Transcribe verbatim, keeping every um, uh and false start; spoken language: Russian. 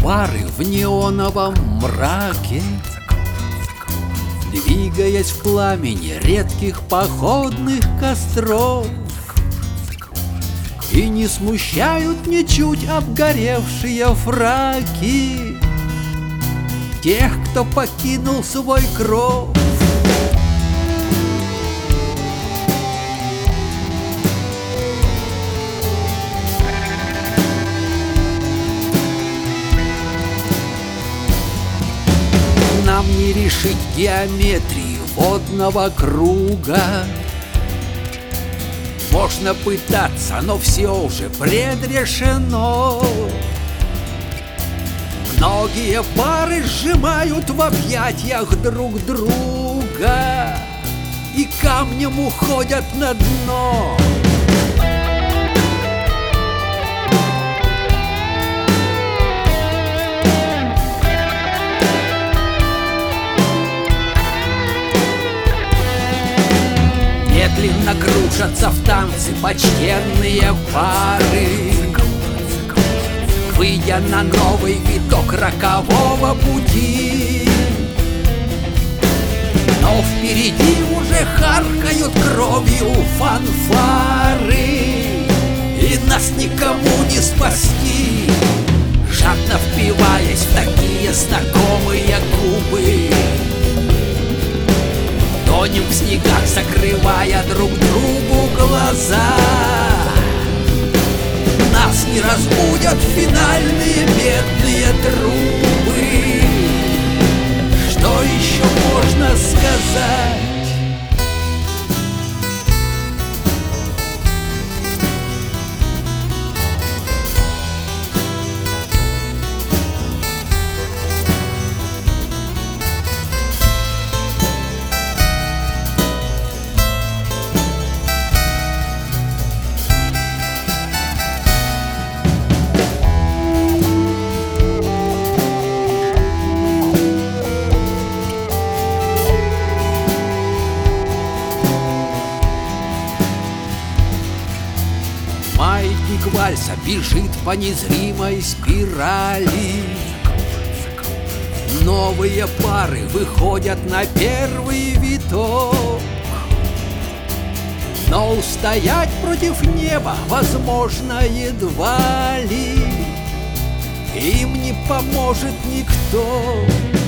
пары в неоновом мраке, двигаясь в пламени редких походных костров, и не смущают ничуть обгоревшие фраки тех, кто покинул свой кров. Нам не решить геометрии водного круга. Можно пытаться, но все уже предрешено. Многие пары сжимают в объятиях друг друга и камнем уходят на дно. Медленно кружатся в танце почтенные пары, выйдя на новый виток рокового пути. Но впереди уже харкают кровью фанфары, и нас никому не спасти. Жадно впиваясь в такие знакомые губы, тонем в снегах, закрывая друг другу глаза. Нас не разбудят финальные бедные трубы. Что еще можно сказать? Маятник вальса бежит по незримой спирали. Новые пары выходят на первый виток, но устоять против неба возможно едва ли. Им не поможет никто.